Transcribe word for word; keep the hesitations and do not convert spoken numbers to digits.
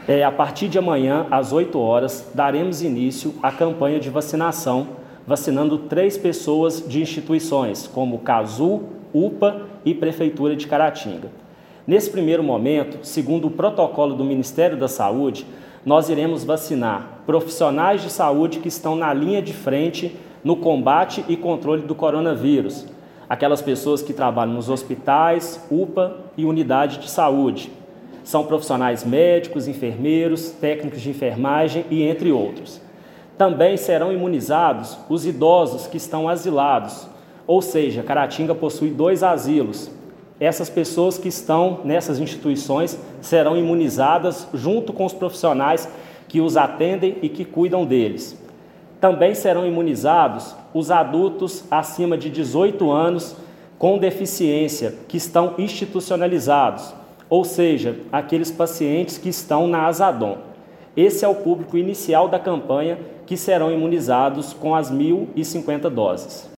É, a partir de amanhã, às oito horas, daremos início à campanha de vacinação, vacinando três pessoas de instituições, como Casu, U P A e Prefeitura de Caratinga. Nesse primeiro momento, segundo o protocolo do Ministério da Saúde, nós iremos vacinar profissionais de saúde que estão na linha de frente no combate e controle do coronavírus, aquelas pessoas que trabalham nos hospitais, U P A e unidade de saúde. São profissionais médicos, enfermeiros, técnicos de enfermagem e entre outros. Também serão imunizados os idosos que estão asilados, ou seja, Caratinga possui dois asilos. Essas pessoas que estão nessas instituições serão imunizadas junto com os profissionais que os atendem e que cuidam deles. Também serão imunizados os adultos acima de dezoito anos com deficiência que estão institucionalizados, ou seja, aqueles pacientes que estão na Asadom. Esse é o público inicial da campanha que serão imunizados com as mil e cinquenta doses.